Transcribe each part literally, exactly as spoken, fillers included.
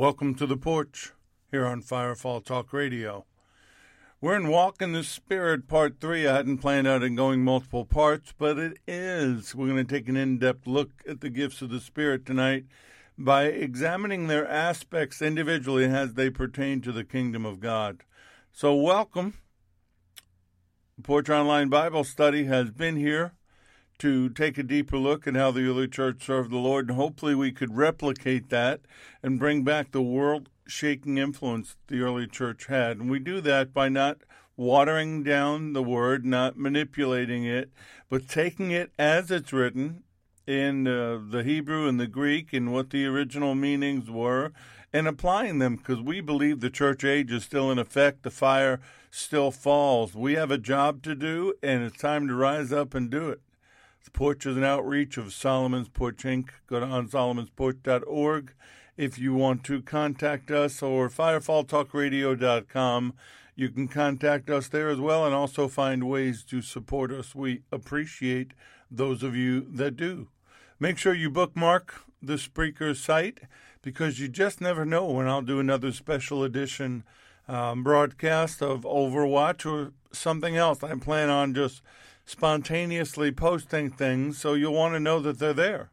Welcome to the porch here on Firefall Talk Radio. We're in Walk in the Spirit Part three. I hadn't planned on going multiple parts, but it is. We're going to take an in-depth look at the gifts of the Spirit tonight by examining their aspects individually as they pertain to the kingdom of God. So welcome. Porch Online Bible Study has been here to take a deeper look at how the early church served the Lord, and hopefully we could replicate that and bring back the world-shaking influence the early church had. And we do that by not watering down the word, not manipulating it, but taking it as it's written in uh, the Hebrew and the Greek and what the original meanings were, and applying them, because we believe the church age is still in effect, the fire still falls. We have a job to do, and it's time to rise up and do it. The Porch is an outreach of Solomon's Porch, Incorporated. Go to on solomons porch dot org if you want to contact us, or firefall talk radio dot com. You can contact us there as well and also find ways to support us. We appreciate those of you that do. Make sure you bookmark the Spreaker site, because you just never know when I'll do another special edition um, broadcast of Overwatch or something else. I plan on just spontaneously posting things, so you'll want to know that they're there.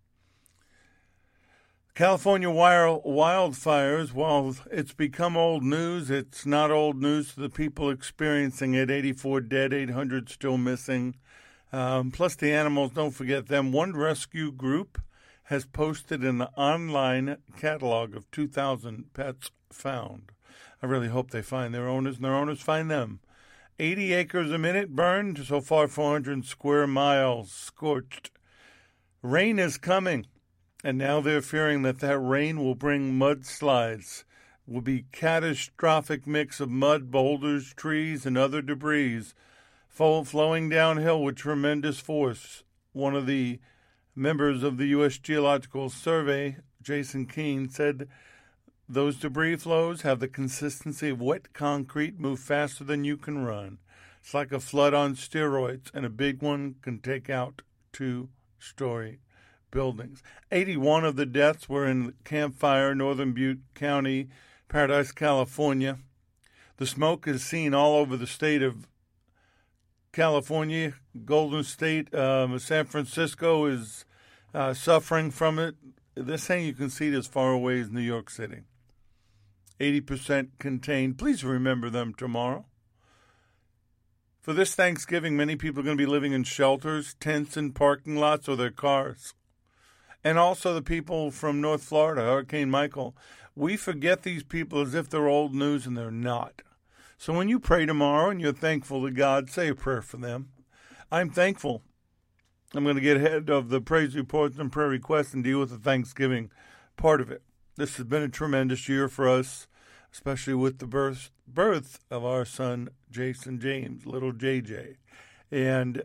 California wildfires, while it's become old news, it's not old news to the people experiencing it. eighty-four dead, eight hundred still missing. Um, plus the animals, don't forget them. One rescue group has posted an online catalog of two thousand pets found. I really hope they find their owners and their owners find them. eighty acres a minute burned, so far four hundred square miles scorched. Rain is coming, and now they're fearing that that rain will bring mudslides. Will be catastrophic mix of mud, boulders, trees, and other debris flowing downhill with tremendous force. One of the members of the U S Geological Survey, Jason Keene, said those debris flows have the consistency of wet concrete, move faster than you can run. It's like a flood on steroids, and a big one can take out two-story buildings. eighty-one of the deaths were in Camp Fire, Northern Butte County, Paradise, California. The smoke is seen all over the state of California. Golden State, um, San Francisco is uh, suffering from it. They're saying you can see it as far away as New York City. eighty percent contained. Please remember them tomorrow. For this Thanksgiving, many people are going to be living in shelters, tents, and parking lots or their cars. And also the people from North Florida, Hurricane Michael. We forget these people as if they're old news, and they're not. So when you pray tomorrow and you're thankful to God, say a prayer for them. I'm thankful. I'm going to get ahead of the praise reports and prayer requests and deal with the Thanksgiving part of it. This has been a tremendous year for us, especially with the birth, birth of our son, Jason James, little J J. And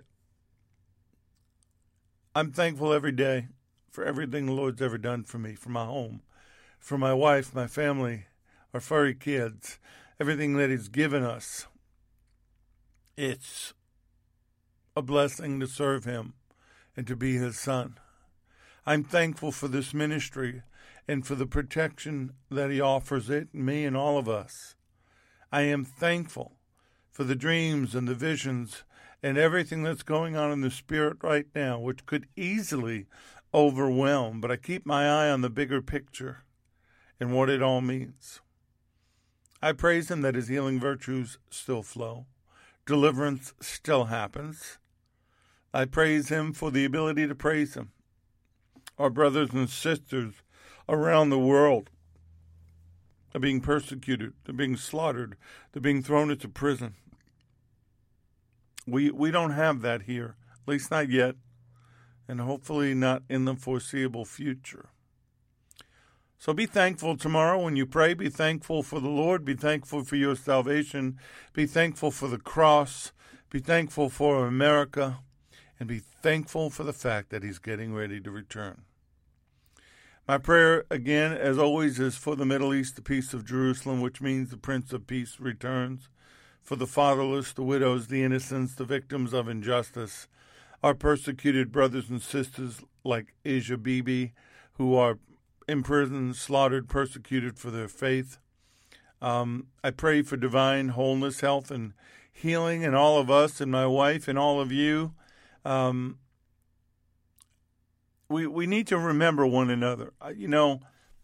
I'm thankful every day for everything the Lord's ever done for me, for my home, for my wife, my family, our furry kids, everything that He's given us. It's a blessing to serve Him and to be His son. I'm thankful for this ministry and for the protection that He offers it, me and all of us. I am thankful for the dreams and the visions and everything that's going on in the Spirit right now, which could easily overwhelm, but I keep my eye on the bigger picture and what it all means. I praise Him that His healing virtues still flow. Deliverance still happens. I praise Him for the ability to praise Him. Our brothers and sisters around the world are being persecuted. They're being slaughtered. They're being thrown into prison. We we don't have that here, at least not yet, and hopefully not in the foreseeable future. So be thankful tomorrow when you pray. Be thankful for the Lord. Be thankful for your salvation. Be thankful for the cross. Be thankful for America. And be thankful for the fact that He's getting ready to return. My prayer, again, as always, is for the Middle East, the peace of Jerusalem, which means the Prince of Peace returns. For the fatherless, the widows, the innocents, the victims of injustice, our persecuted brothers and sisters like Asia Bibi, who are imprisoned, slaughtered, persecuted for their faith. Um, I pray for divine wholeness, health, and healing in all of us and my wife and all of you. Um, we we need to remember one another. You know,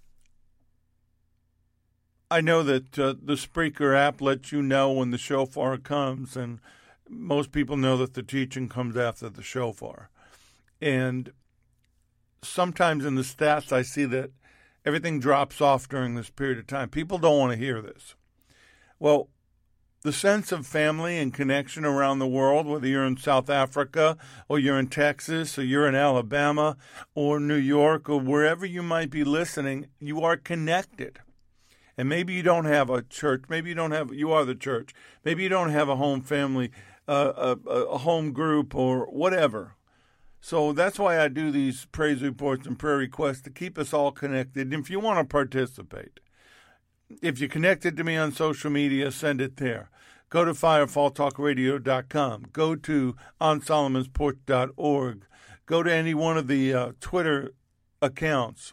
I know that uh, the Spreaker app lets you know when the shofar comes, and most people know that the teaching comes after the shofar. And sometimes in the stats I see that everything drops off during this period of time. People don't want to hear this. Well, the sense of family and connection around the world, whether you're in South Africa or you're in Texas or you're in Alabama or New York or wherever you might be listening, you are connected. And maybe you don't have a church. Maybe you don't have, you are the church. Maybe you don't have a home family, uh, a, a home group or whatever. So that's why I do these praise reports and prayer requests, to keep us all connected. And if you want to participate, if you're connected to me on social media, send it there. Go to firefall talk radio dot com. Go to on solomons porch dot org. Go to any one of the uh, Twitter accounts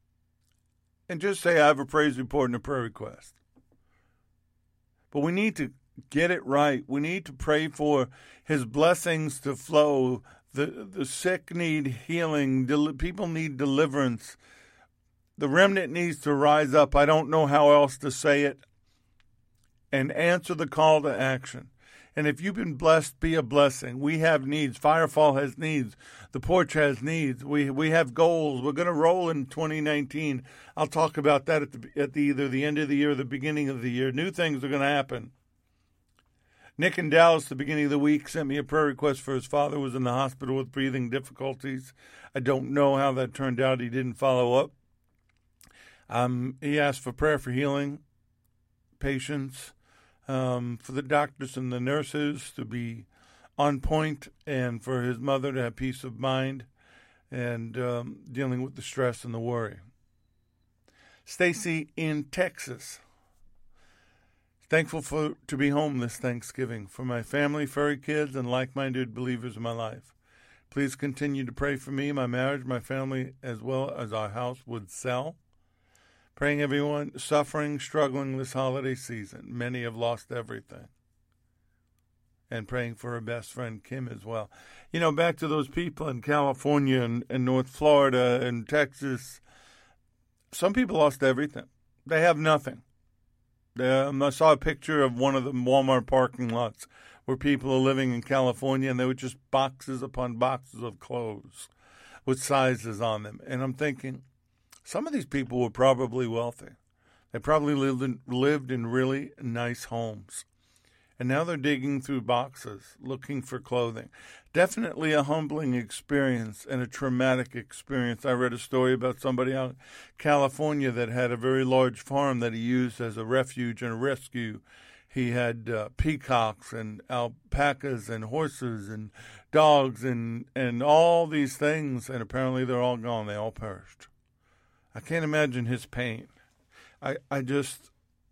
and just say I have a praise report and a prayer request. But we need to get it right. We need to pray for his blessings to flow. The the sick need healing. Del- people need deliverance. The remnant needs to rise up. I don't know how else to say it. And answer the call to action. And if you've been blessed, be a blessing. We have needs. Firefall has needs. The porch has needs. We we have goals. We're going to roll in twenty nineteen. I'll talk about that at the at the either the end of the year or the beginning of the year. New things are going to happen. Nick in Dallas, the beginning of the week, sent me a prayer request for his father who was in the hospital with breathing difficulties. I don't know how that turned out. He didn't follow up. Um, he asked for prayer for healing, patience, um, for the doctors and the nurses to be on point, and for his mother to have peace of mind and um, dealing with the stress and the worry. Stacy in Texas. Thankful for to be home this Thanksgiving, for my family, furry kids, and like-minded believers in my life. Please continue to pray for me, my marriage, my family, as well as our house would sell. Praying everyone suffering, struggling this holiday season. Many have lost everything. And praying for her best friend, Kim, as well. You know, back to those people in California and, and North Florida and Texas. Some people lost everything. They have nothing. Um, I saw a picture of one of the Walmart parking lots where people are living in California, and they were just boxes upon boxes of clothes with sizes on them. And I'm thinking, some of these people were probably wealthy. They probably lived in, lived in really nice homes. And now they're digging through boxes, looking for clothing. Definitely a humbling experience and a traumatic experience. I read a story about somebody out in California that had a very large farm that he used as a refuge and a rescue. He had uh, peacocks and alpacas and horses and dogs and, and all these things, and apparently they're all gone. They all perished. I can't imagine his pain. I, I just...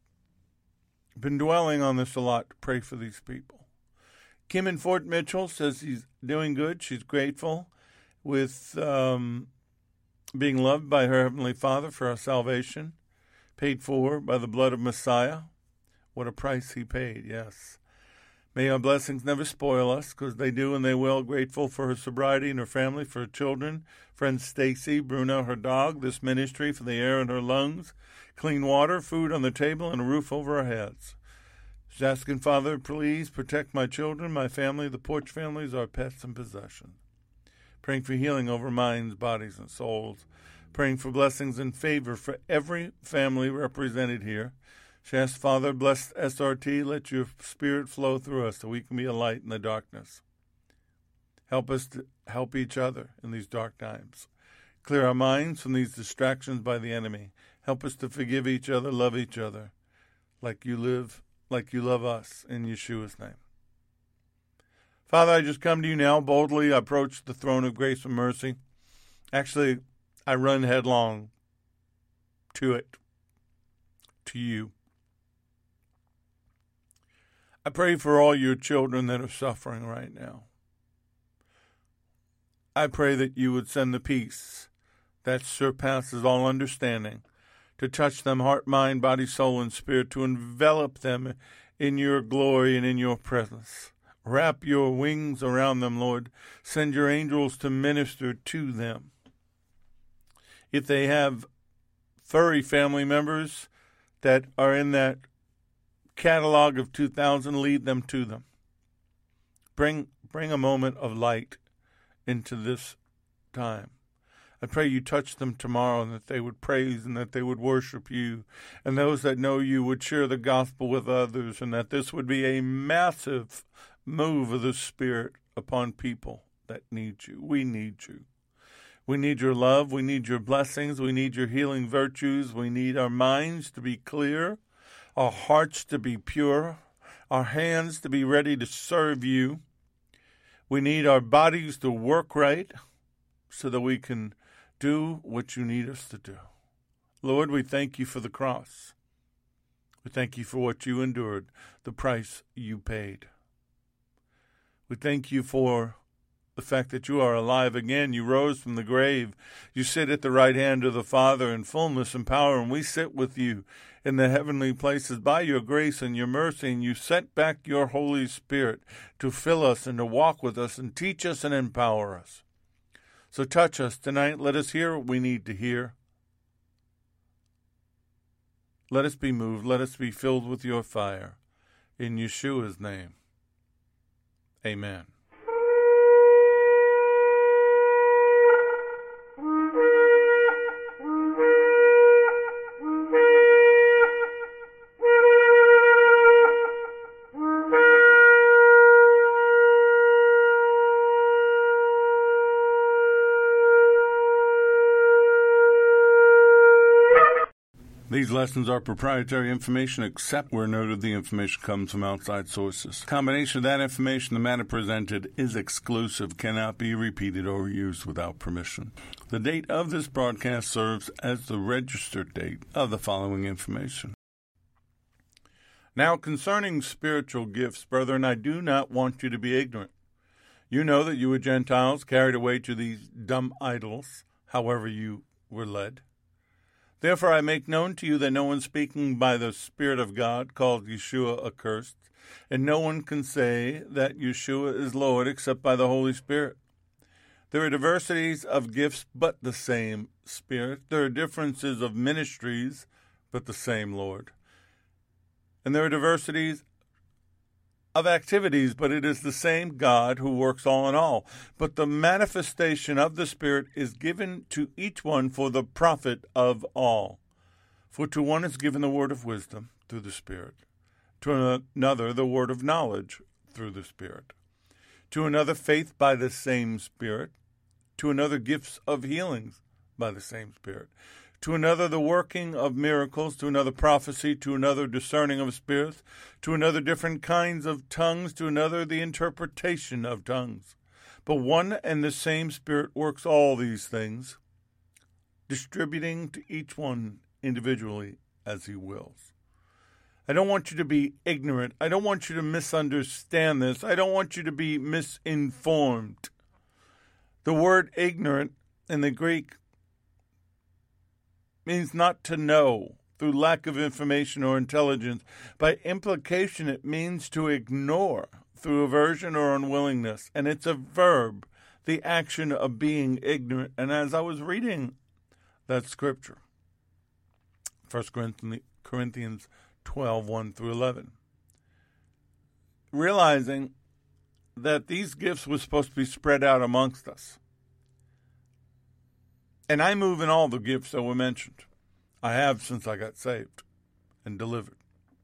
been dwelling on this a lot to pray for these people. Kim in Fort Mitchell says he's doing good. She's grateful with um, being loved by her Heavenly Father for our salvation, paid for by the blood of Messiah. What a price he paid, yes. May our blessings never spoil us, because they do and they will. Grateful for her sobriety and her family, for her children, friend Stacy, Bruno, her dog, this ministry, for the air in her lungs, clean water, food on the table, and a roof over our heads. She's asking, Father, please protect my children, my family, the Porch families, our pets and possessions. Praying for healing over minds, bodies, and souls. Praying for blessings and favor for every family represented here. She asks, Father, bless S R T, let your spirit flow through us so we can be a light in the darkness. Help us to help each other in these dark times. Clear our minds from these distractions by the enemy. Help us to forgive each other, love each other, like you live, like you love us, in Yeshua's name. Father, I just come to you now boldly. I approach the throne of grace and mercy. Actually, I run headlong to it, to you. I pray for all your children that are suffering right now. I pray that you would send the peace that surpasses all understanding, to touch them heart, mind, body, soul, and spirit, to envelop them in your glory and in your presence. Wrap your wings around them, Lord. Send your angels to minister to them. If they have furry family members that are in that catalog of two thousand, lead them to them. Bring, bring a moment of light into this time. I pray you touch them tomorrow and that they would praise and that they would worship you, and those that know you would share the gospel with others, and that this would be a massive move of the Spirit upon people that need you. We need you. We need your love. We need your blessings. We need your healing virtues. We need our minds to be clear, our hearts to be pure, our hands to be ready to serve you. We need our bodies to work right so that we can do what you need us to do. Lord, we thank you for the cross. We thank you for what you endured, the price you paid. We thank you for the fact that you are alive again. You rose from the grave. You sit at the right hand of the Father in fullness and power, and we sit with you in the heavenly places by your grace and your mercy, and you sent back your Holy Spirit to fill us and to walk with us and teach us and empower us. So touch us tonight. Let us hear what we need to hear. Let us be moved. Let us be filled with your fire. In Yeshua's name, amen. These lessons are proprietary information except where noted the information comes from outside sources. Combination of that information, the matter presented is exclusive, cannot be repeated or used without permission. The date of this broadcast serves as the registered date of the following information. Now, concerning spiritual gifts, brethren, I do not want you to be ignorant. You know that you were Gentiles carried away to these dumb idols, however you were led. Therefore I make known to you that no one speaking by the Spirit of God called Yeshua accursed, and no one can say that Yeshua is Lord except by the Holy Spirit. There are diversities of gifts, but the same Spirit. There are differences of ministries, but the same Lord. And there are diversities of activities, but it is the same God who works all in all. But the manifestation of the Spirit is given to each one for the profit of all. For to one is given the word of wisdom through the Spirit, to another the word of knowledge through the Spirit, to another faith by the same Spirit, to another gifts of healings by the same Spirit, to another the working of miracles, to another prophecy, to another discerning of spirits, to another different kinds of tongues, to another the interpretation of tongues. But one and the same Spirit works all these things, distributing to each one individually as he wills. I don't want you to be ignorant. I don't want you to misunderstand this. I don't want you to be misinformed. The word ignorant in the Greek means not to know through lack of information or intelligence. By implication, it means to ignore through aversion or unwillingness. And it's a verb, the action of being ignorant. And as I was reading that scripture, First Corinthians twelve, one through eleven, realizing that these gifts were supposed to be spread out amongst us. And I move in all the gifts that were mentioned. I have since I got saved and delivered.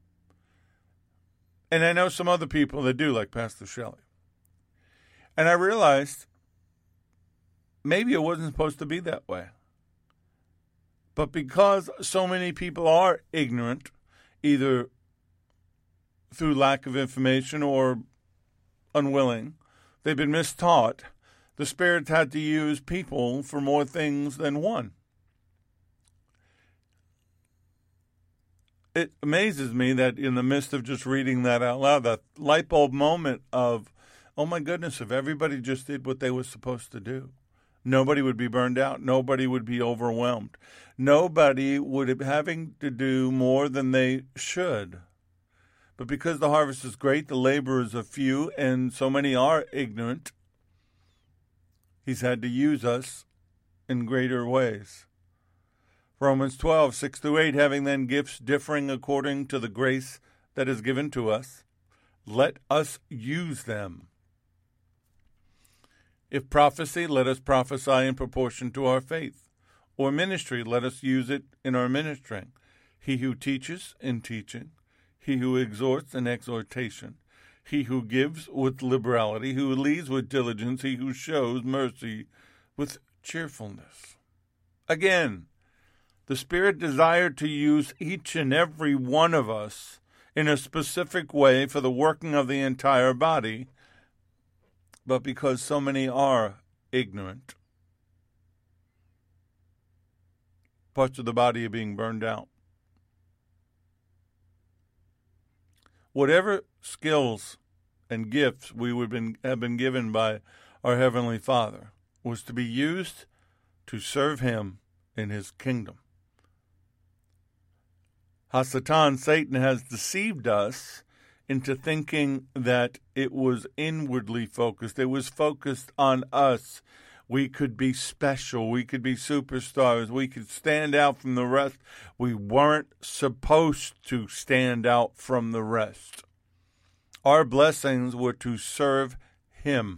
And I know some other people that do, like Pastor Shelley. And I realized maybe it wasn't supposed to be that way. But because so many people are ignorant, either through lack of information or unwilling, they've been mistaught, the Spirit had to use people for more things than one. It amazes me that in the midst of just reading that out loud, that light bulb moment of, oh my goodness, if everybody just did what they were supposed to do, Nobody would be burned out. Nobody would be overwhelmed. Nobody would be having to do more than they should. But because the harvest is great, the laborers are few, and so many are ignorant, he's had to use us in greater ways. Romans twelve, six through eight, having then gifts differing according to the grace that is given to us, let us use them. If prophecy, let us prophesy in proportion to our faith. Or ministry, let us use it in our ministering. He who teaches, in teaching. He who exhorts, in exhortation. He who gives, with liberality. Who leads, with diligence. He who shows mercy, with cheerfulness. Again, the Spirit desired to use each and every one of us in a specific way for the working of the entire body, but because so many are ignorant, parts of the body are being burned out. Whatever skills and gifts we would been, have been given by our Heavenly Father was to be used to serve Him in His kingdom. Hasatan, Satan, has deceived us into thinking that it was inwardly focused. It was focused on us. We could be special. We could be superstars. We could stand out from the rest. We weren't supposed to stand out from the rest. Our blessings were to serve Him.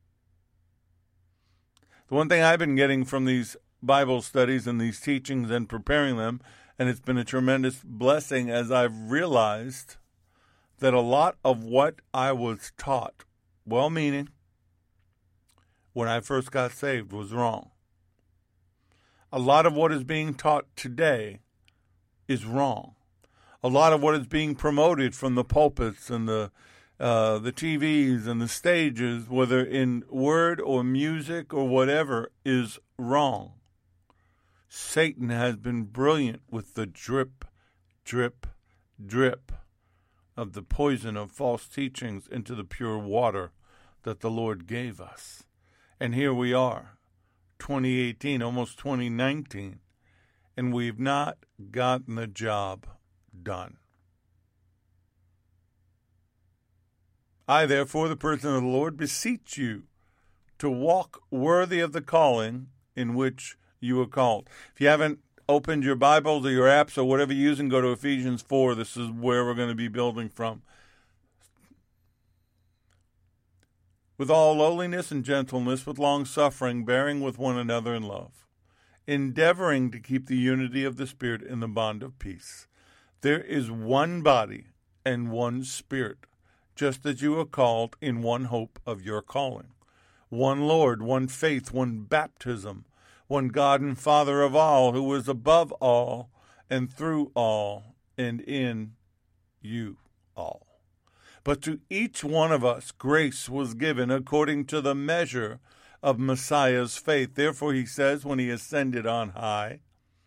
The one thing I've been getting from these Bible studies and these teachings and preparing them, and it's been a tremendous blessing as I've realized that a lot of what I was taught, well-meaning, when I first got saved, was wrong. A lot of what is being taught today is wrong. A lot of what is being promoted from the pulpits and the uh, the T Vs and the stages, whether in word or music or whatever, is wrong. Satan has been brilliant with the drip, drip, drip of the poison of false teachings into the pure water that the Lord gave us. And here we are, twenty eighteen, almost twenty nineteen, and we've not gotten the job done. I, therefore, the person of the Lord, beseech you to walk worthy of the calling in which you are called. If you haven't opened your Bibles or your apps or whatever you're using, go to Ephesians four. This is where we're going to be building from. With all lowliness and gentleness, with long-suffering, bearing with one another in love, endeavoring to keep the unity of the Spirit in the bond of peace. There is one body and one Spirit, just as you are called in one hope of your calling. One Lord, one faith, one baptism, one God and Father of all, who is above all and through all and in you all. But to each one of us grace was given according to the measure of Messiah's faith. Therefore, he says, when he ascended on high,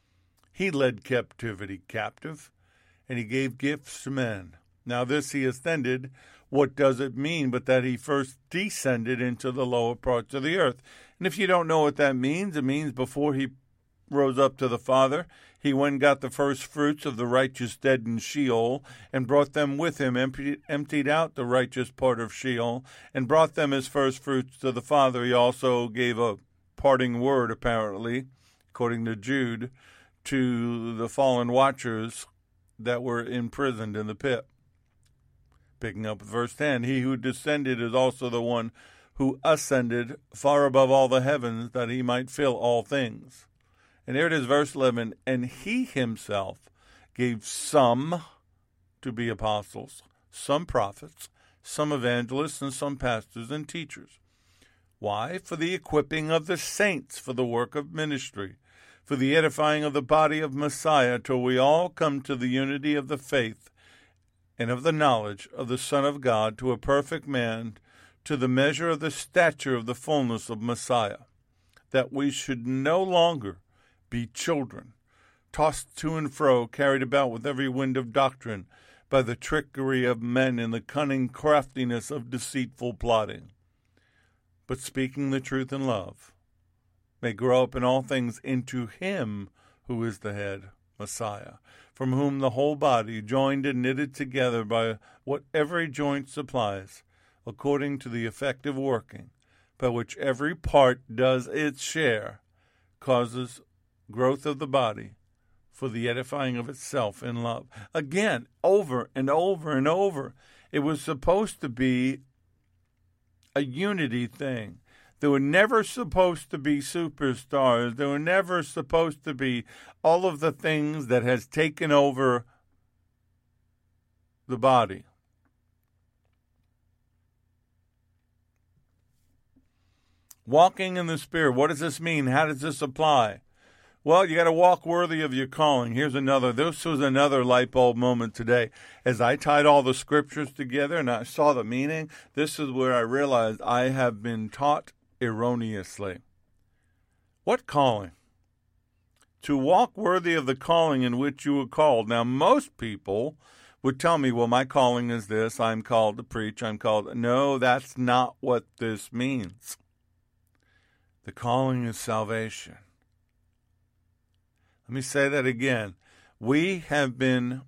he led captivity captive, and he gave gifts to men. Now this he ascended, what does it mean but that he first descended into the lower parts of the earth? And if you don't know what that means, it means before he rose up to the Father, he went and got the first fruits of the righteous dead in Sheol, and brought them with him, emptied, emptied out the righteous part of Sheol, and brought them as first fruits to the Father. He also gave a parting word, apparently, according to Jude, to the fallen watchers that were imprisoned in the pit. Picking up with verse ten, he who descended is also the one who ascended far above all the heavens, that he might fill all things. And here it is, verse eleven, and he himself gave some to be apostles, some prophets, some evangelists, and some pastors and teachers. Why? For the equipping of the saints, for the work of ministry, for the edifying of the body of Messiah, till we all come to the unity of the faith and of the knowledge of the Son of God, to a perfect man, to the measure of the stature of the fullness of Messiah, that we should no longer be children, tossed to and fro, carried about with every wind of doctrine, by the trickery of men and the cunning craftiness of deceitful plotting, but speaking the truth in love, may grow up in all things into him who is the head, Messiah, from whom the whole body, joined and knitted together by what every joint supplies, according to the effective working, by which every part does its share, causes growth of the body for the edifying of itself in love. Again, over and over and over. It was supposed to be a unity thing. There were never supposed to be superstars. There were never supposed to be all of the things that has taken over the body. Walking in the Spirit. What does this mean? How does this apply? Well, you got to walk worthy of your calling. Here's another. This was another light bulb moment today. As I tied all the scriptures together and I saw the meaning, this is where I realized I have been taught erroneously. What calling? To walk worthy of the calling in which you were called. Now, most people would tell me, well, my calling is this. I'm called to preach. I'm called. No, that's not what this means. The calling is salvation. Let me say that again. We have been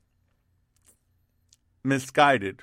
misguided,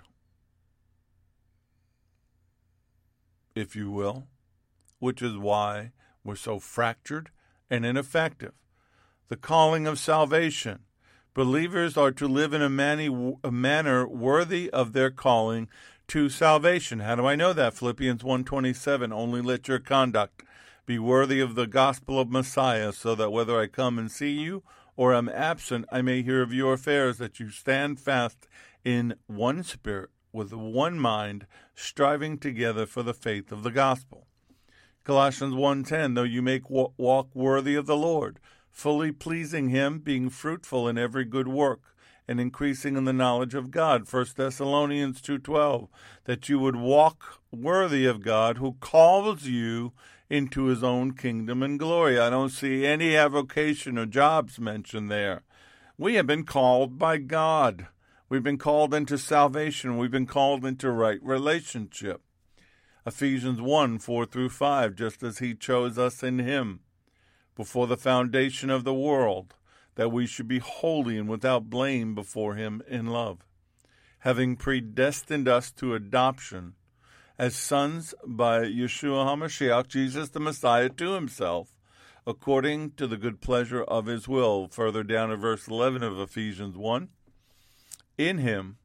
if you will, which is why we're so fractured and ineffective. The calling of salvation. Believers are to live in a, mani- a manner worthy of their calling to salvation. How do I know that? Philippians one twenty-seven, only let your conduct be worthy of the gospel of Messiah, so that whether I come and see you or am absent, I may hear of your affairs, that you stand fast in one spirit, with one mind, striving together for the faith of the gospel. Colossians one ten, though you make walk worthy of the Lord, fully pleasing him, being fruitful in every good work, and increasing in the knowledge of God. First Thessalonians two twelve, that you would walk worthy of God, who calls you into his own kingdom and glory. I don't see any avocation or jobs mentioned there. We have been called by God. We've been called into salvation. We've been called into right relationship. Ephesians one four through five, just as he chose us in him before the foundation of the world, that we should be holy and without blame before him in love, having predestined us to adoption as sons by Yeshua HaMashiach, Jesus the Messiah, to himself, according to the good pleasure of his will. Further down in verse eleven of Ephesians one, in him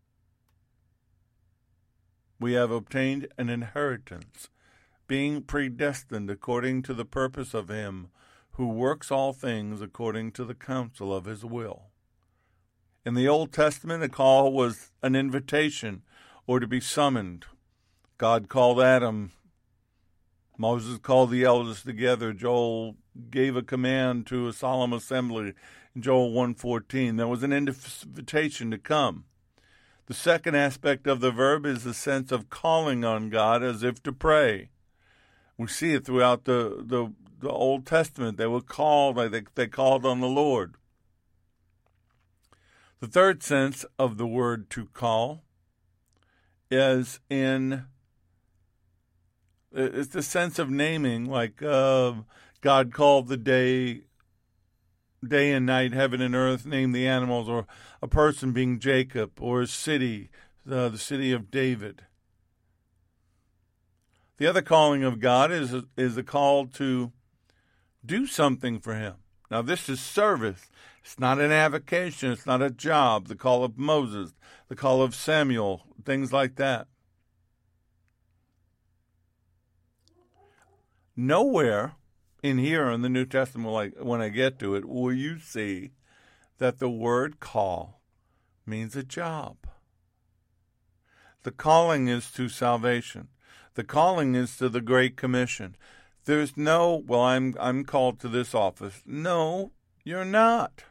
we have obtained an inheritance, being predestined according to the purpose of him who works all things according to the counsel of his will. In the Old Testament, a call was an invitation or to be summoned. God called Adam. Moses called the elders together. Joel gave a command to a solemn assembly in Joel one fourteen. There was an invitation to come. The second aspect of the verb is the sense of calling on God as if to pray. We see it throughout the, the, the Old Testament. They were called, they, they called on the Lord. The third sense of the word to call is in It's the sense of naming, like uh, God called the day, day and night, heaven and earth, named the animals, or a person being Jacob, or a city, uh, the city of David. The other calling of God is is a call to do something for him. Now, this is service. It's not an avocation. It's not a job. The call of Moses, the call of Samuel, things like that. Nowhere in here in the New Testament, like when I get to it, will you see that the word call means a job. The calling is to salvation. The calling is to the Great Commission. There's no, well, I'm I'm called to this office. No, you're not.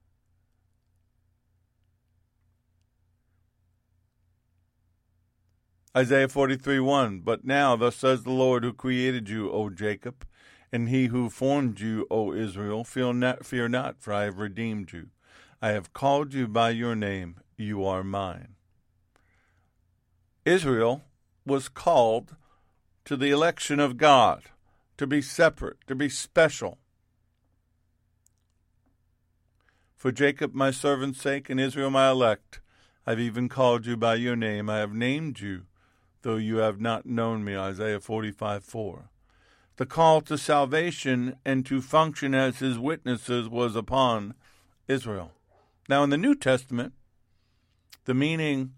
Isaiah forty-three one, but now thus says the Lord who created you, O Jacob, and he who formed you, O Israel, fear not, fear not, for I have redeemed you. I have called you by your name, you are mine. Israel was called to the election of God. to be separate, to be special. For Jacob my servant's sake and Israel my elect, I've even called you by your name. I have named you, though you have not known me. Isaiah forty-five four. The call to salvation and to function as his witnesses was upon Israel. Now in the New Testament, the meaning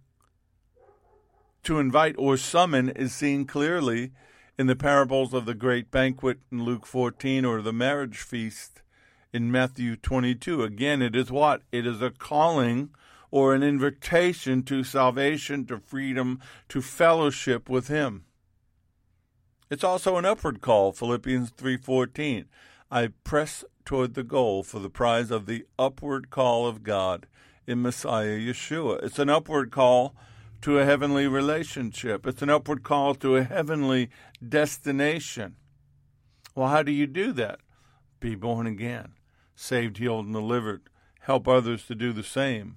to invite or summon is seen clearly in the parables of the great banquet in Luke fourteen or the marriage feast in Matthew twenty-two. Again, it is what? It is a calling or an invitation to salvation, to freedom, to fellowship with him. It's also an upward call, Philippians three fourteen. I press toward the goal for the prize of the upward call of God in Messiah Yeshua. It's an upward call to a heavenly relationship. It's an upward call to a heavenly destination. Well, how do you do that? Be born again, saved, healed, and delivered. Help others to do the same.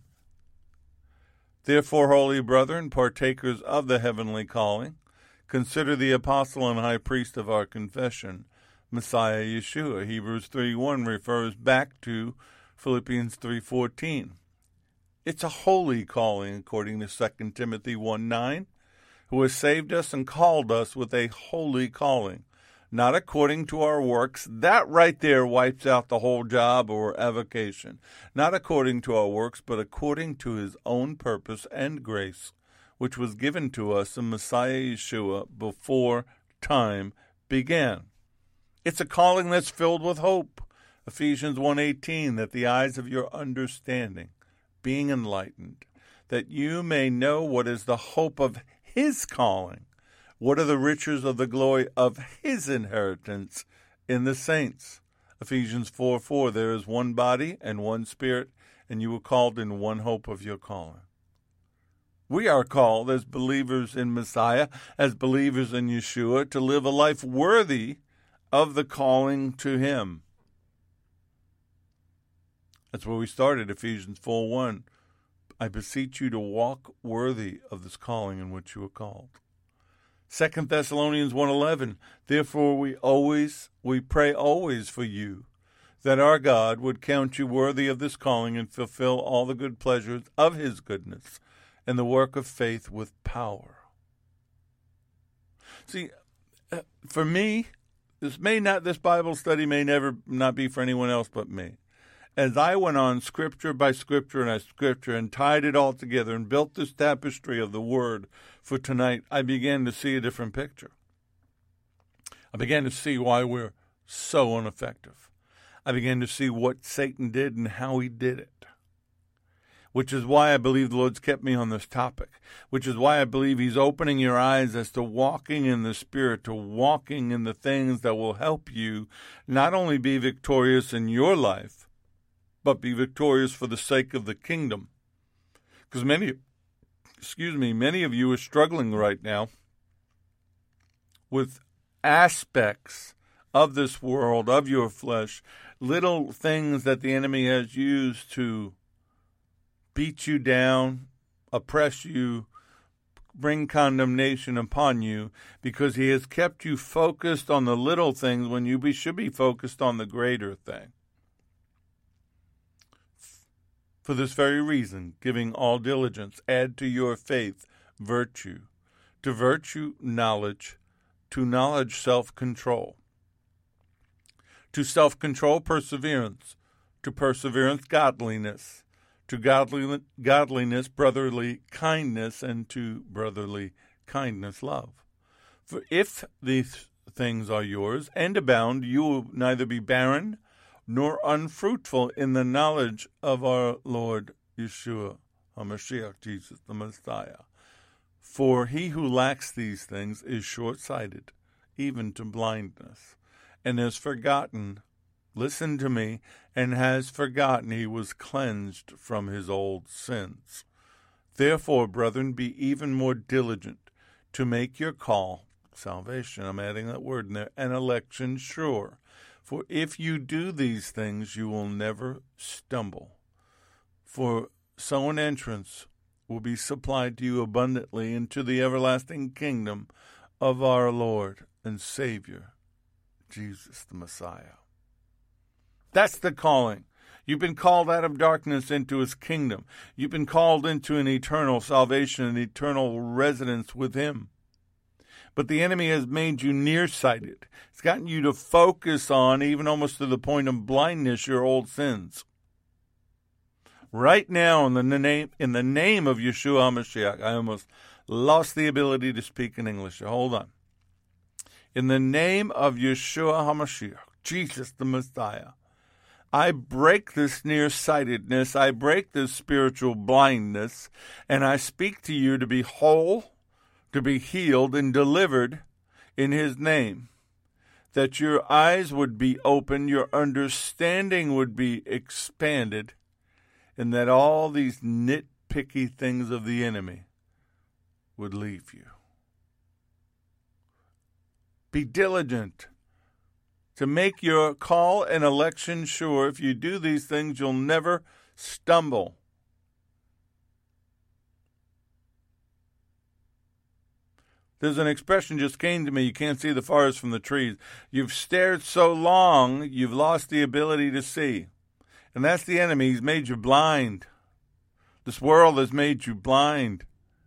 Therefore, holy brethren, partakers of the heavenly calling, consider the apostle and high priest of our confession, Messiah Yeshua. Hebrews three one refers back to Philippians three fourteen. It's a holy calling, according to Second Timothy one nine, who has saved us and called us with a holy calling, not according to our works. That right there wipes out the whole job or avocation. Not according to our works, but according to his own purpose and grace, which was given to us in Messiah Yeshua before time began. It's a calling that's filled with hope. Ephesians one eighteen, that the eyes of your understanding being enlightened, that you may know what is the hope of his calling, what are the riches of the glory of his inheritance in the saints. Ephesians four four, there is one body and one spirit, and you were called in one hope of your calling. We are called as believers in Messiah, as believers in Yeshua, to live a life worthy of the calling to him. That's where we started, Ephesians four one. I beseech you to walk worthy of this calling in which you are called. Second Thessalonians one eleven. Therefore we always, we pray always for you, that our God would count you worthy of this calling and fulfill all the good pleasures of his goodness and the work of faith with power. See, for me, this may not, this Bible study may never not be for anyone else but me. As I went on scripture by scripture and I scripture and tied it all together and built this tapestry of the word for tonight, I began to see a different picture. I began to see why we're so ineffective. I began to see what Satan did and how he did it, which is why I believe the Lord's kept me on this topic, which is why I believe he's opening your eyes as to walking in the Spirit, to walking in the things that will help you not only be victorious in your life, but be victorious for the sake of the kingdom. Because many, excuse me, many of you are struggling right now with aspects of this world, of your flesh, little things that the enemy has used to beat you down, oppress you, bring condemnation upon you, because he has kept you focused on the little things when you be, should be focused on the greater thing. For this very reason, giving all diligence, add to your faith virtue, to virtue knowledge, to knowledge self-control, to self-control perseverance, to perseverance godliness, to godly, godliness brotherly kindness, and to brotherly kindness love. For if these things are yours and abound, you will neither be barren nor unfruitful in the knowledge of our Lord Yeshua, HaMashiach, Jesus the Messiah. For he who lacks these things is short-sighted, even to blindness, and has forgotten, listen to me, and has forgotten he was cleansed from his old sins. Therefore, brethren, be even more diligent to make your call, salvation, I'm adding that word in there, and election sure. For if you do these things, you will never stumble. For so an entrance will be supplied to you abundantly into the everlasting kingdom of our Lord and Savior, Jesus the Messiah. That's the calling. You've been called out of darkness into his kingdom. You've been called into an eternal salvation, an eternal residence with him. But the enemy has made you nearsighted. It's gotten you to focus on, even almost to the point of blindness, your old sins. Right now, in the name in the name of Yeshua HaMashiach, I almost lost the ability to speak in English. Hold on. In the name of Yeshua HaMashiach, Jesus the Messiah, I break this nearsightedness, I break this spiritual blindness, and I speak to you to be whole, to be healed and delivered in his name, that your eyes would be open, your understanding would be expanded, and that all these nitpicky things of the enemy would leave you. Be diligent to make your call and election sure. If you do these things, you'll never stumble. There's an expression just came to me, you can't see the forest from the trees. You've stared so long, you've lost the ability to see. And that's the enemy. He's made you blind. This world has made you blind.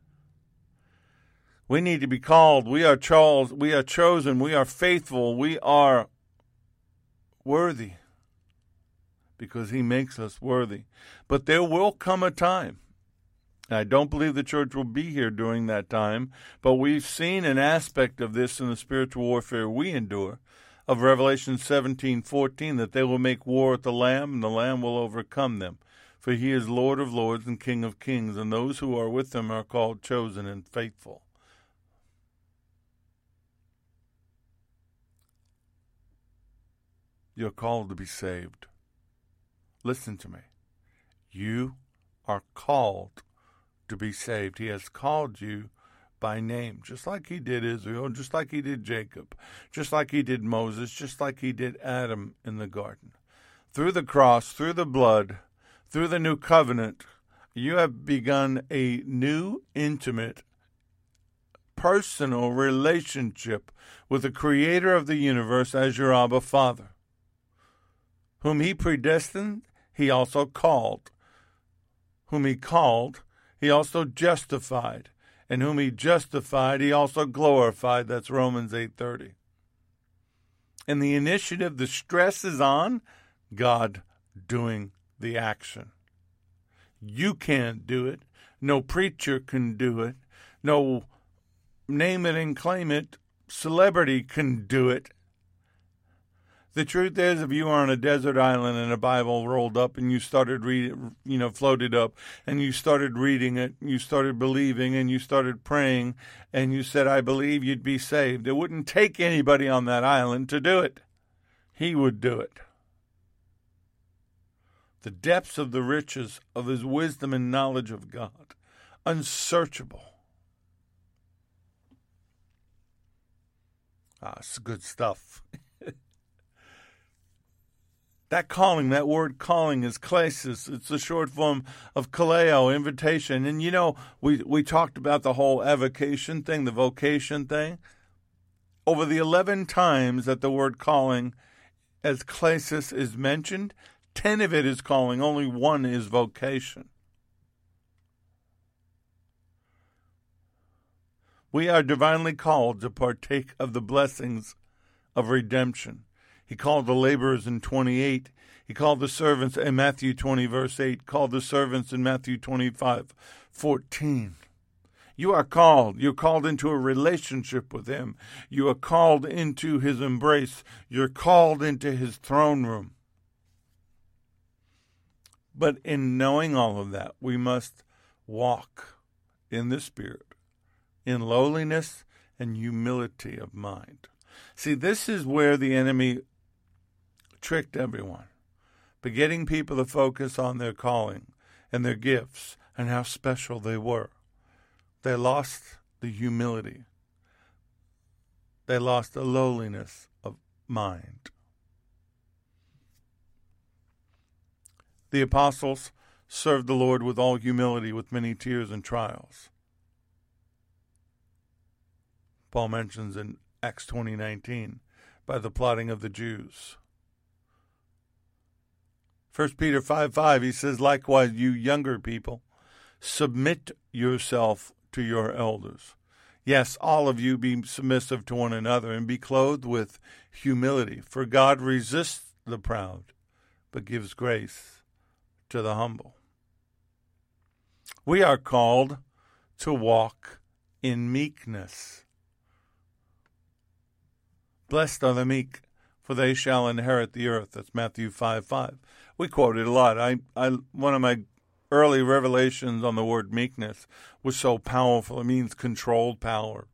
We need to be called. We are chosen. We are chosen. We are faithful. We are worthy because he makes us worthy. But there will come a time, and I don't believe the church will be here during that time, but we've seen an aspect of this in the spiritual warfare we endure, of Revelation seventeen fourteen, that they will make war with the Lamb, and the Lamb will overcome them. For he is Lord of lords and King of kings, and those who are with him are called chosen and faithful. You're called to be saved. Listen to me. You are called to be saved. He has called you by name, just like he did Israel, just like he did Jacob, just like he did Moses, just like he did Adam in the garden. Through the cross, through the blood, through the new covenant, you have begun a new, intimate, personal relationship with the creator of the universe as your Abba Father. Whom he predestined, he also called. Whom he called, he also justified. And whom he justified, he also glorified. That's Romans eight thirty. And the initiative, the stress is on God doing the action. You can't do it. No preacher can do it. No name it and claim it celebrity can do it. The truth is, if you are on a desert island and a Bible rolled up and you started reading, you know, floated up and you started reading it, you started believing and you started praying and you said, I believe, you'd be saved. It wouldn't take anybody on that island to do it. He would do it. The depths of the riches of his wisdom and knowledge of God, unsearchable. Ah, it's good stuff. That calling, that word calling is klesis. It's the short form of kaleo, invitation. And, you know, we, we talked about the whole avocation thing, the vocation thing. Over the eleven times that the word calling as klesis is mentioned, ten of it is calling, only one is vocation. We are divinely called to partake of the blessings of redemption. He called the laborers in twenty-eight. He called the servants in Matthew twenty, verse eight. Called the servants in Matthew twenty-five, fourteen. You are called. You're called into a relationship with him. You are called into his embrace. You're called into his throne room. But in knowing all of that, we must walk in the Spirit, in lowliness and humility of mind. See, this is where the enemy tricked everyone, by getting people to focus on their calling and their gifts and how special they were. They lost the humility. They lost the lowliness of mind. The apostles served the Lord with all humility, with many tears and trials. Paul mentions in Acts twenty nineteen, by the plotting of the Jews. First Peter five five, he says, likewise, you younger people, submit yourself to your elders. Yes, all of you be submissive to one another and be clothed with humility, for God resists the proud, but gives grace to the humble. We are called to walk in meekness. Blessed are the meek, for they shall inherit the earth. That's Matthew five five. We quote it a lot. I, I, one of my early revelations on the word meekness was so powerful. It means controlled power.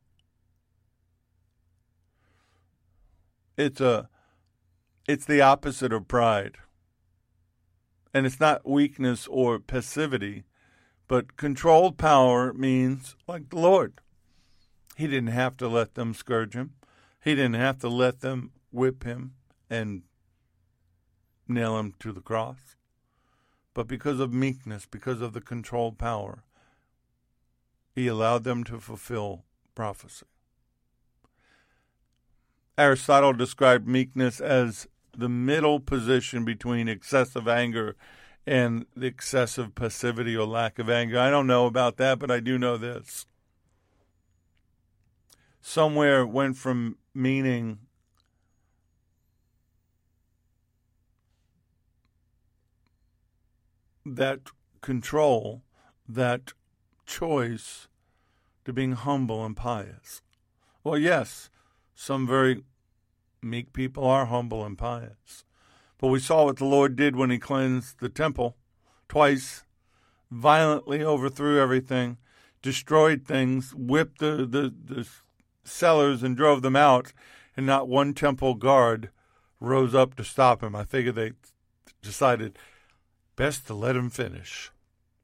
It's a, it's the opposite of pride. And it's not weakness or passivity, but controlled power means like the Lord. He didn't have to let them scourge him. He didn't have to let them whip him and nail him to the cross. But because of meekness, because of the controlled power, he allowed them to fulfill prophecy. Aristotle described meekness as the middle position between excessive anger and the excessive passivity or lack of anger. I don't know about that, but I do know this. Somewhere it went from meaning that control, that choice, to being humble and pious. Well, yes, some very meek people are humble and pious. But we saw what the Lord did when he cleansed the temple twice, violently overthrew everything, destroyed things, whipped the, the, the sellers and drove them out, and not one temple guard rose up to stop him. I figure they decided best to let him finish.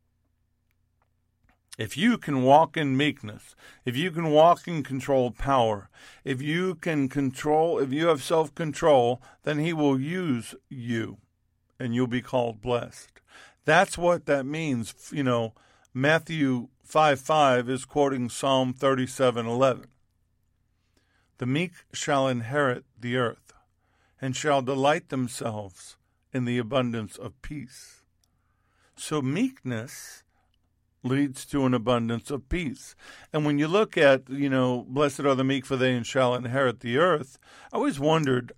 If you can walk in meekness, if you can walk in controlled power, if you can control, if you have self-control, then he will use you and you'll be called blessed. That's what that means. You know, Matthew five five is quoting Psalm thirty-seven eleven. The meek shall inherit the earth and shall delight themselves in the abundance of peace. So meekness leads to an abundance of peace. And when you look at, you know, blessed are the meek, for they shall inherit the earth, I always wondered,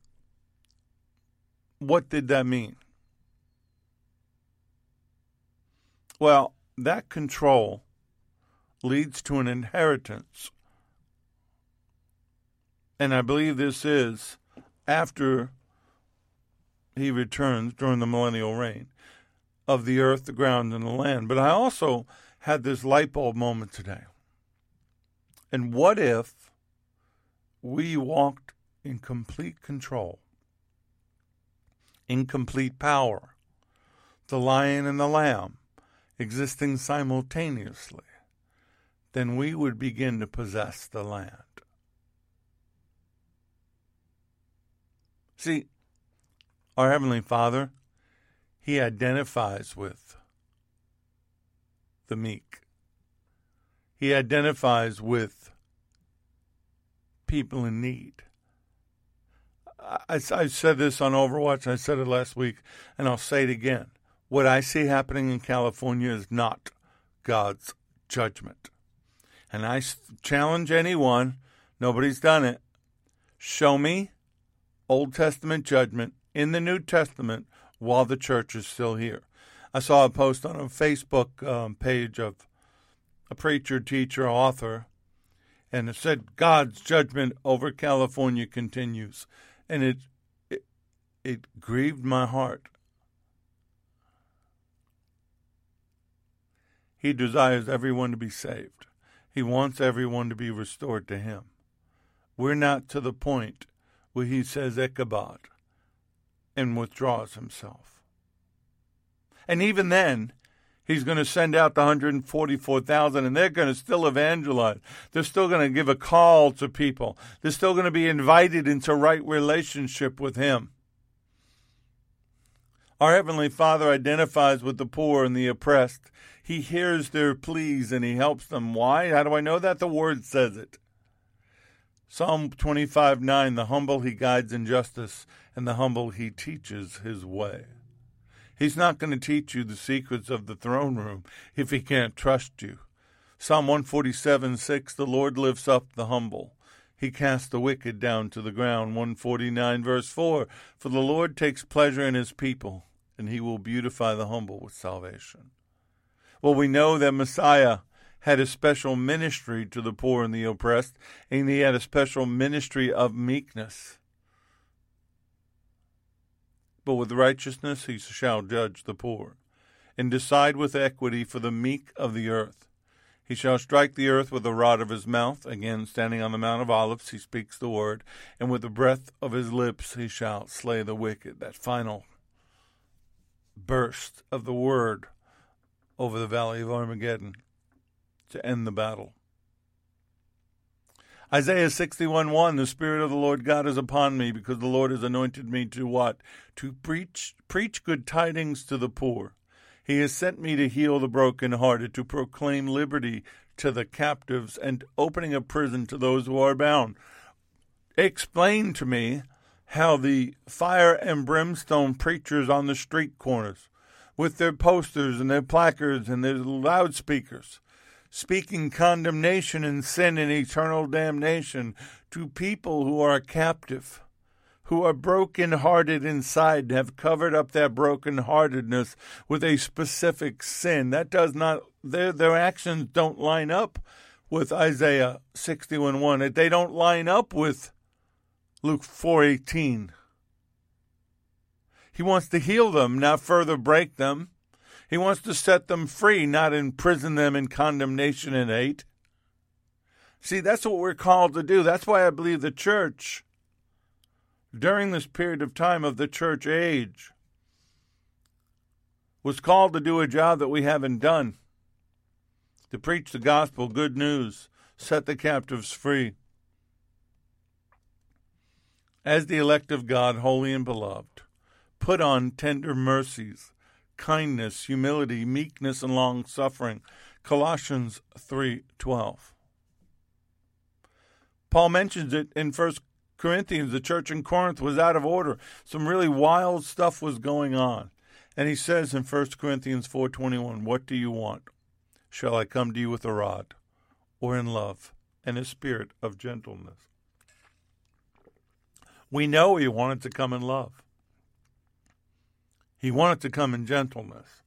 what did that mean? Well, that control leads to an inheritance. And I believe this is after he returns during the millennial reign of the earth, the ground, and the land. But I also had this light bulb moment today. And what if we walked in complete control, in complete power, the lion and the lamb existing simultaneously? Then we would begin to possess the land. See, our Heavenly Father, he identifies with the meek. He identifies with people in need. I, I said this on Overwatch, I said it last week, and I'll say it again. What I see happening in California is not God's judgment. And I challenge anyone, nobody's done it, show me Old Testament judgment in the New Testament while the church is still here. I saw a post on a Facebook um, page of a preacher, teacher, author, and it said, God's judgment over California continues. And it, it, it grieved my heart. He desires everyone to be saved. He wants everyone to be restored to him. We're not to the point where he says Ichabod and withdraws himself. And even then, he's going to send out the one hundred forty-four thousand, and they're going to still evangelize. They're still going to give a call to people. They're still going to be invited into right relationship with him. Our Heavenly Father identifies with the poor and the oppressed. He hears their pleas and he helps them. Why? How do I know that? The Word says it. Psalm twenty-five nine, the humble he guides in justice, and the humble he teaches his way. He's not going to teach you the secrets of the throne room if he can't trust you. Psalm one forty-seven six, the Lord lifts up the humble. He casts the wicked down to the ground. one forty-nine verse four, for the Lord takes pleasure in his people, and he will beautify the humble with salvation. Well, we know that Messiah had a special ministry to the poor and the oppressed, and he had a special ministry of meekness. But with righteousness he shall judge the poor, and decide with equity for the meek of the earth. He shall strike the earth with the rod of his mouth. Again, standing on the Mount of Olives, he speaks the word, and with the breath of his lips he shall slay the wicked. That final burst of the word over the valley of Armageddon to end the battle. Isaiah sixty-one one, the Spirit of the Lord God is upon me, because the Lord has anointed me to what? To preach, preach good tidings to the poor. He has sent me to heal the brokenhearted, to proclaim liberty to the captives, and opening a prison to those who are bound. Explain to me how the fire and brimstone preachers on the street corners, with their posters and their placards and their loudspeakers, speaking condemnation and sin and eternal damnation to people who are captive, who are broken-hearted inside, and have covered up their broken-heartedness with a specific sin. That does not, their, their actions don't line up with Isaiah sixty-one one. They don't line up with Luke four eighteen. He wants to heal them, not further break them. He wants to set them free, not imprison them in condemnation and hate. See, that's what we're called to do. That's why I believe the church, during this period of time of the church age, was called to do a job that we haven't done. To preach the gospel, good news, set the captives free. As the elect of God, holy and beloved, put on tender mercies, kindness, humility, meekness, and long-suffering. Colossians three twelve. Paul mentions it in First Corinthians. The church in Corinth was out of order. Some really wild stuff was going on. And he says in First Corinthians four twenty-one, what do you want? Shall I come to you with a rod, or in love, and a spirit of gentleness? We know he wanted to come in love. He wanted to come in gentleness.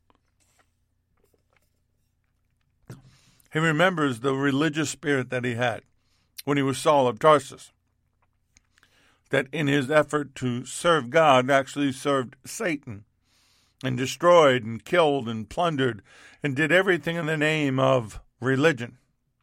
He remembers the religious spirit that he had when he was Saul of Tarsus, that in his effort to serve God actually served Satan and destroyed and killed and plundered and did everything in the name of religion.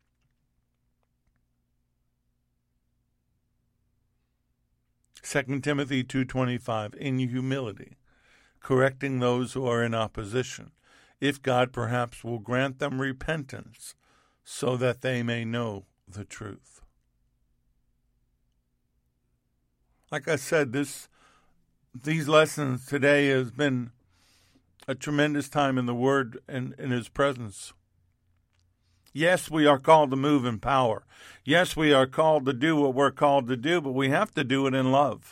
Second Timothy two twenty-five, in humility, correcting those who are in opposition, if God perhaps will grant them repentance, so that they may know the truth. Like I said, this these lessons today has been a tremendous time in the Word and in His presence. Yes, we are called to move in power. Yes, we are called to do what we're called to do, but we have to do it in love.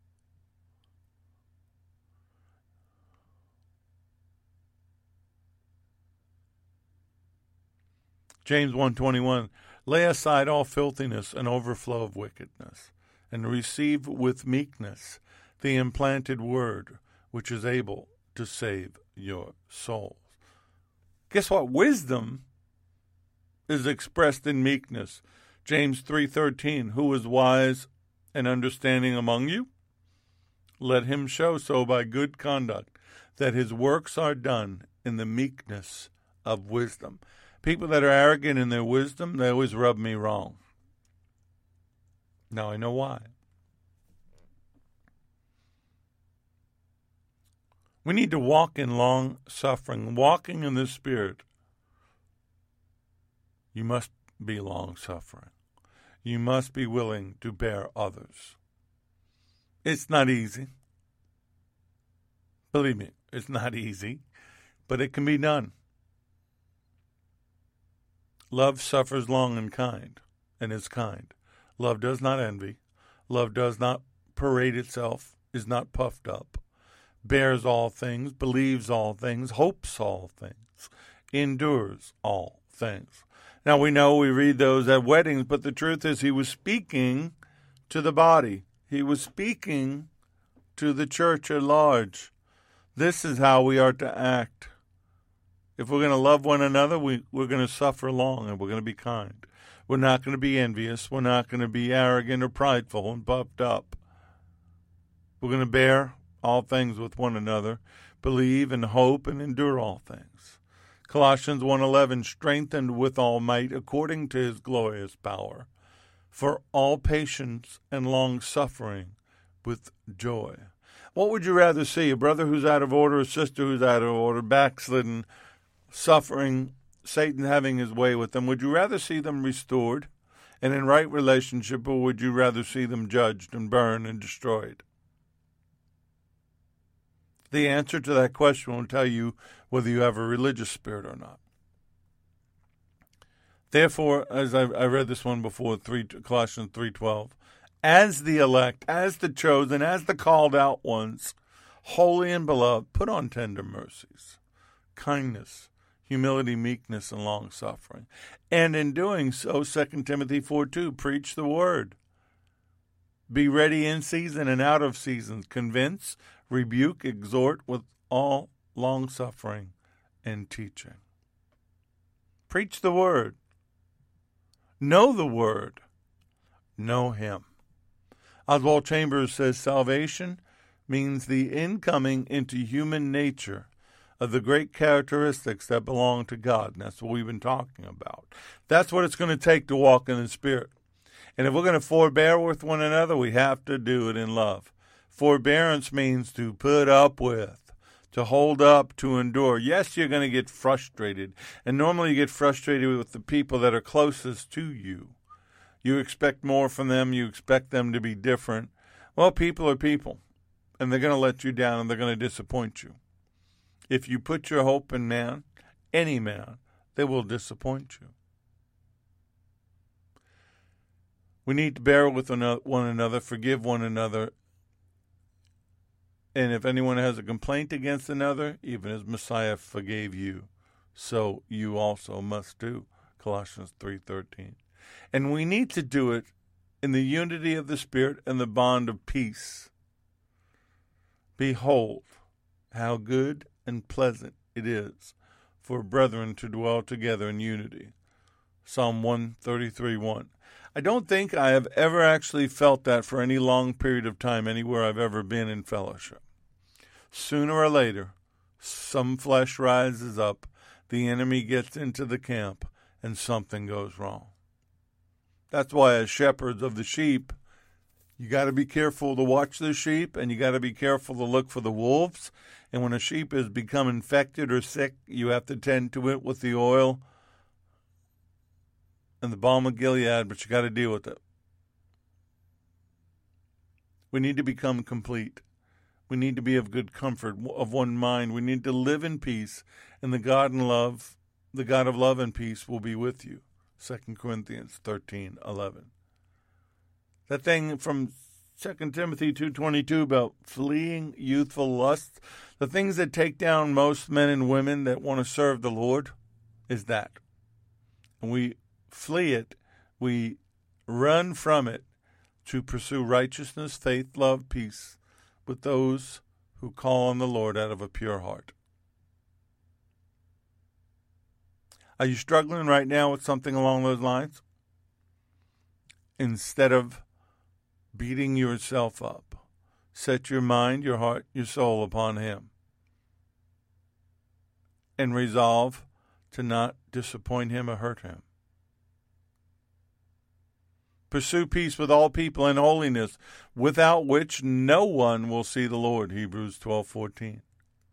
James one twenty-one, lay aside all filthiness and overflow of wickedness, and receive with meekness the implanted word, which is able to save your souls. Guess what? Wisdom is expressed in meekness. James three thirteen, who is wise and understanding among you? Let him show so by good conduct, that his works are done in the meekness of wisdom. People that are arrogant in their wisdom, they always rub me wrong. Now I know why. We need to walk in long suffering, walking in the Spirit. You must be long suffering. You must be willing to bear others. It's not easy. Believe me, it's not easy, but it can be done. Love suffers long and kind, and is kind. Love does not envy. Love does not parade itself, is not puffed up, bears all things, believes all things, hopes all things, endures all things. Now we know we read those at weddings, but the truth is he was speaking to the body. He was speaking to the church at large. This is how we are to act. If we're going to love one another, we, we're going to suffer long and we're going to be kind. We're not going to be envious. We're not going to be arrogant or prideful and puffed up. We're going to bear all things with one another, believe and hope and endure all things. Colossians one eleven, strengthened with all might according to his glorious power, for all patience and long-suffering with joy. What would you rather see, a brother who's out of order, a sister who's out of order, backslidden, suffering, Satan having his way with them? Would you rather see them restored and in right relationship, or would you rather see them judged and burned and destroyed? The answer to that question will tell you whether you have a religious spirit or not. Therefore, as I, I read this one before, three, Colossians three twelve, as the elect, as the chosen, as the called out ones, holy and beloved, put on tender mercies, kindness, humility, meekness, and long-suffering. And in doing so, Second Timothy four two, preach the word. Be ready in season and out of season. Convince, rebuke, exhort with all long-suffering and teaching. Preach the word. Know the word. Know him. Oswald Chambers says salvation means the incoming into human nature of the great characteristics that belong to God. And that's what we've been talking about. That's what it's going to take to walk in the Spirit. And if we're going to forbear with one another, we have to do it in love. Forbearance means to put up with, to hold up, to endure. Yes, you're going to get frustrated. And normally you get frustrated with the people that are closest to you. You expect more from them. You expect them to be different. Well, people are people. And they're going to let you down and they're going to disappoint you. If you put your hope in man, any man, they will disappoint you. We need to bear with one another, forgive one another. And if anyone has a complaint against another, even as Messiah forgave you, so you also must do. Colossians three thirteen. And we need to do it in the unity of the Spirit and the bond of peace. Behold, how good and pleasant it is for brethren to dwell together in unity. Psalm one thirty-three one. I don't think I have ever actually felt that for any long period of time anywhere I've ever been in fellowship. Sooner or later, some flesh rises up, the enemy gets into the camp, and something goes wrong. That's why as shepherds of the sheep, you got to be careful to watch the sheep, and you got to be careful to look for the wolves. And when a sheep has become infected or sick, you have to tend to it with the oil and the balm of Gilead, but you got to deal with it. We need to become complete. We need to be of good comfort, of one mind. We need to live in peace, and the God and love, the God of love and peace will be with you. Second Corinthians thirteen eleven. That thing from Second Timothy two twenty-two about fleeing youthful lusts, the things that take down most men and women that want to serve the Lord is that. And we flee it, we run from it to pursue righteousness, faith, love, peace with those who call on the Lord out of a pure heart. Are you struggling right now with something along those lines? Instead of beating yourself up, set your mind, your heart, your soul upon him. And resolve to not disappoint him or hurt him. Pursue peace with all people and holiness, without which no one will see the Lord. Hebrews twelve fourteen.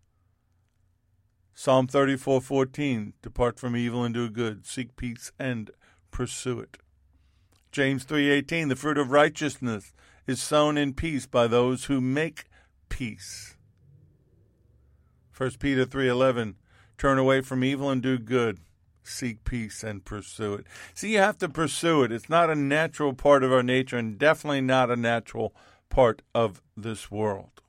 Psalm thirty-four fourteen. Depart from evil and do good. Seek peace and pursue it. James three eighteen. The fruit of righteousness is sown in peace by those who make peace. First Peter three eleven. Turn away from evil and do good. seek peace and pursue it. See, you have to pursue it. It's not a natural part of our nature and definitely not a natural part of this world.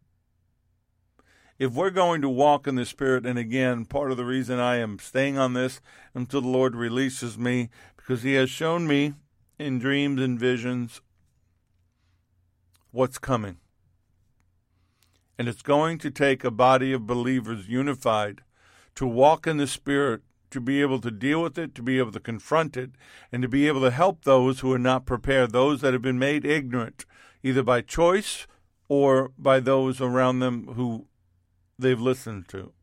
If we're going to walk in the Spirit, and again, part of the reason I am staying on this until the Lord releases me, because He has shown me in dreams and visions what's coming. And it's going to take a body of believers unified to walk in the Spirit, to be able to deal with it, to be able to confront it, and to be able to help those who are not prepared, those that have been made ignorant, either by choice or by those around them who they've listened to.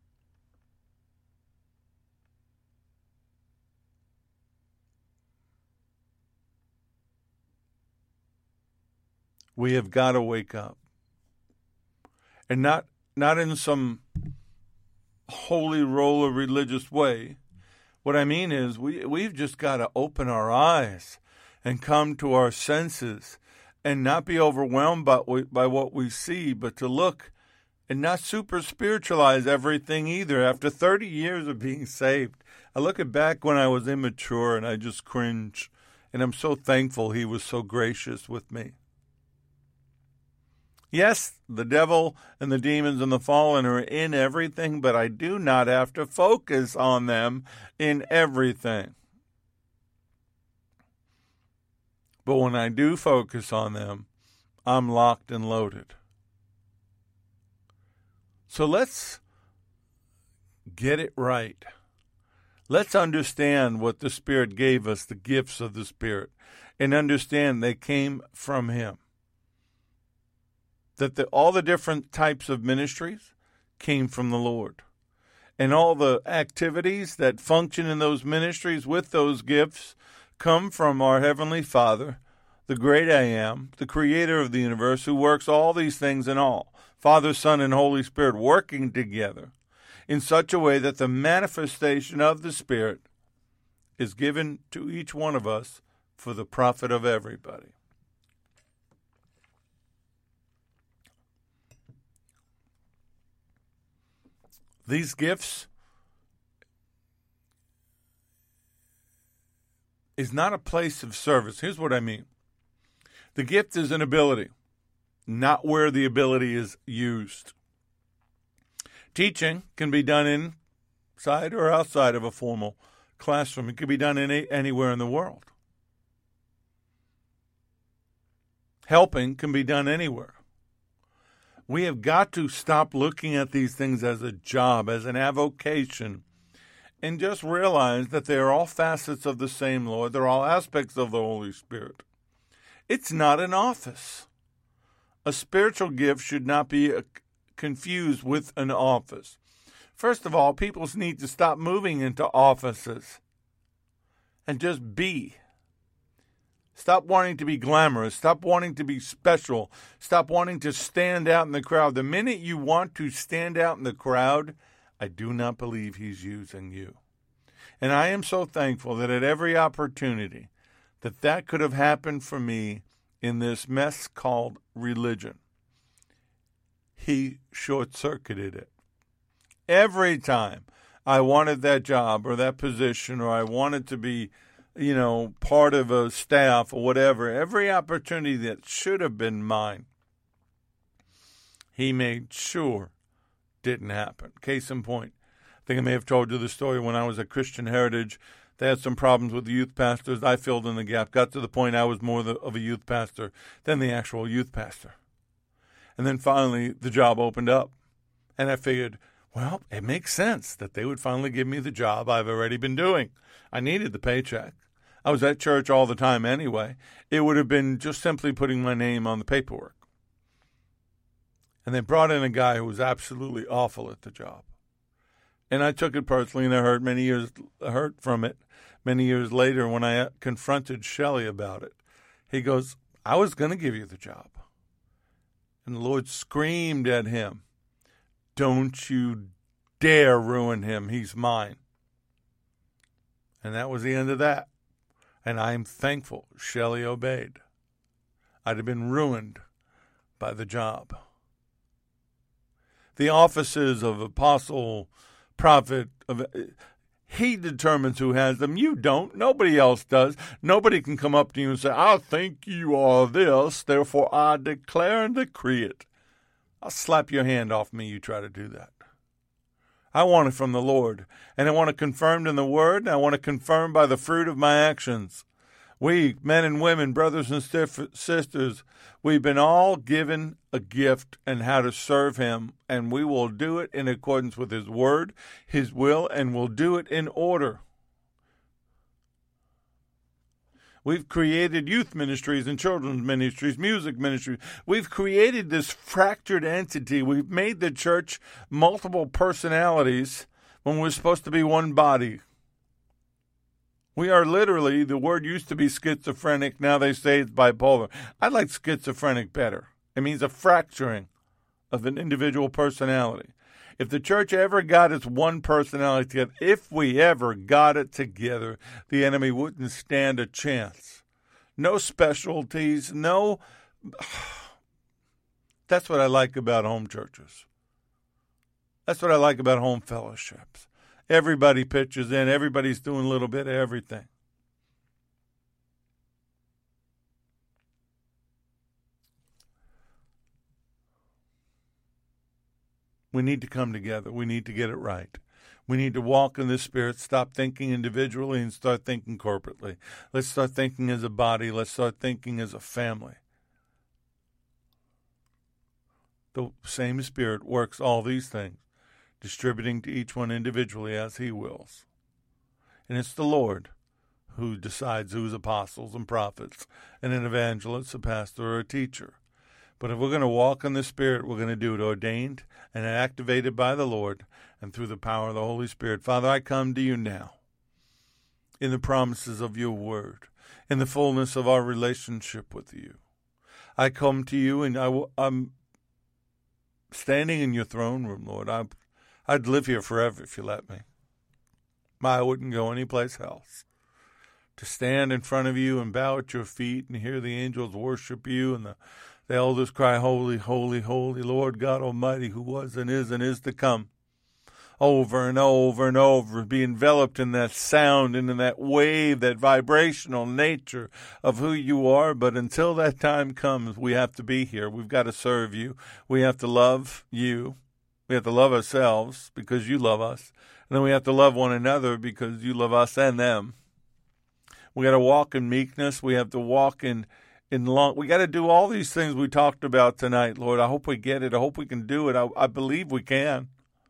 We have got to wake up. And not not in some holy roller religious way. What I mean is we, we've just got to open our eyes and come to our senses and not be overwhelmed by, by what we see, but to look and not super spiritualize everything either. After thirty years of being saved, I look at back when I was immature and I just cringe. And I'm so thankful He was so gracious with me. Yes, the devil and the demons and the fallen are in everything, but I do not have to focus on them in everything. But when I do focus on them, I'm locked and loaded. So let's get it right. Let's understand what the Spirit gave us, the gifts of the Spirit, and understand they came from Him. That the, all the different types of ministries came from the Lord. And all the activities that function in those ministries with those gifts come from our Heavenly Father, the great I Am, the Creator of the universe, who works all these things in all. Father, Son, and Holy Spirit working together in such a way that the manifestation of the Spirit is given to each one of us for the profit of everybody. These gifts is not a place of service. Here's what I mean. The gift is an ability, not where the ability is used. Teaching can be done inside or outside of a formal classroom. It can be done any, anywhere in the world. Helping can be done anywhere. We have got to stop looking at these things as a job, as an avocation, and just realize that they are all facets of the same Lord. They're all aspects of the Holy Spirit. It's not an office. A spiritual gift should not be a, confused with an office. First of all, people need to stop moving into offices and just be. Stop wanting to be glamorous. Stop wanting to be special. Stop wanting to stand out in the crowd. The minute you want to stand out in the crowd, I do not believe He's using you. And I am so thankful that at every opportunity that that could have happened for me in this mess called religion, He short-circuited it. Every time I wanted that job or that position, or I wanted to be, you know, part of a staff or whatever, every opportunity that should have been mine, He made sure didn't happen. Case in point, I think I may have told you the story when I was at Christian Heritage. They had some problems with the youth pastors. I filled in the gap, got to the point I was more of a youth pastor than the actual youth pastor. And then finally, the job opened up. And I figured, well, it makes sense that they would finally give me the job I've already been doing. I needed the paycheck. I was at church all the time anyway. It would have been just simply putting my name on the paperwork. And they brought in a guy who was absolutely awful at the job. And I took it personally, and I hurt many years hurt from it. Many years later, when I confronted Shelley about it, he goes, I was going to give you the job. And the Lord screamed at him, don't you dare ruin him. He's mine. And that was the end of that. And I am thankful Shelley obeyed. I'd have been ruined by the job. The offices of apostle, prophet, of, He determines who has them. You don't. Nobody else does. Nobody can come up to you and say, I think you are this, therefore I declare and decree it. I'll slap your hand off me, you try to do that. I want it from the Lord, and I want it confirmed in the Word, and I want it confirmed by the fruit of my actions. We, men and women, brothers and sisters, we've been all given a gift and how to serve Him, and we will do it in accordance with His Word, His will, and we'll do it in order. We've created youth ministries and children's ministries, music ministries. We've created this fractured entity. We've made the church multiple personalities when we're supposed to be one body. We are literally, the word used to be schizophrenic, now they say it's bipolar. I like schizophrenic better. It means a fracturing of an individual personality. If the church ever got its one personality together, if we ever got it together, the enemy wouldn't stand a chance. No specialties, no... That's what I like about home churches. That's what I like about home fellowships. Everybody pitches in. Everybody's doing a little bit of everything. We need to come together. We need to get it right. We need to walk in the Spirit, stop thinking individually and start thinking corporately. Let's start thinking as a body. Let's start thinking as a family. The same Spirit works all these things, distributing to each one individually as He wills. And it's the Lord who decides who's apostles and prophets and an evangelist, a pastor, or a teacher. But if we're going to walk in the Spirit, we're going to do it ordained and activated by the Lord and through the power of the Holy Spirit. Father, I come to you now in the promises of your word, in the fullness of our relationship with you. I come to you and I, I'm standing in your throne room, Lord. I, I'd live here forever if you let me. I wouldn't go anyplace else. To stand in front of you and bow at your feet and hear the angels worship you and the The elders cry, holy, holy, holy, Lord God Almighty, who was and is and is to come. Over and over and over, be enveloped in that sound and in that wave, that vibrational nature of who you are. But until that time comes, we have to be here. We've got to serve you. We have to love you. We have to love ourselves because you love us. And then we have to love one another because you love us and them. We got to walk in meekness. We have to walk in In long, we got to do all these things we talked about tonight, Lord. I hope we get it. I hope we can do it. I, I believe we can.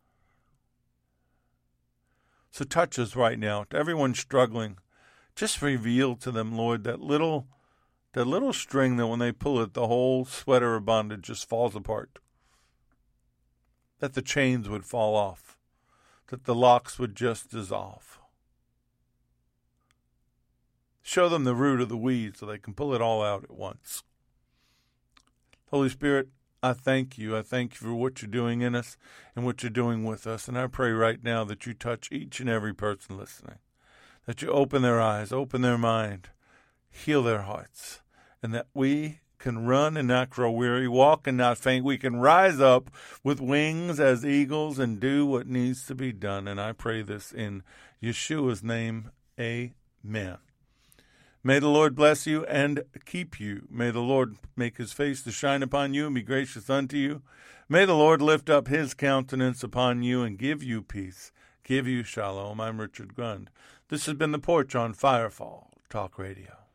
So touch us right now. To everyone struggling, just reveal to them, Lord, that little, that little string that when they pull it, the whole sweater of bondage just falls apart. That the chains would fall off. That the locks would just dissolve. Show them the root of the weed so they can pull it all out at once. Holy Spirit, I thank you. I thank you for what you're doing in us and what you're doing with us. And I pray right now that you touch each and every person listening, that you open their eyes, open their mind, heal their hearts, and that we can run and not grow weary, walk and not faint. We can rise up with wings as eagles and do what needs to be done. And I pray this in Yeshua's name. Amen. May the Lord bless you and keep you. May the Lord make his face to shine upon you and be gracious unto you. May the Lord lift up his countenance upon you and give you peace, give you shalom. I'm Richard Grund. This has been The Porch on Firefall Talk Radio.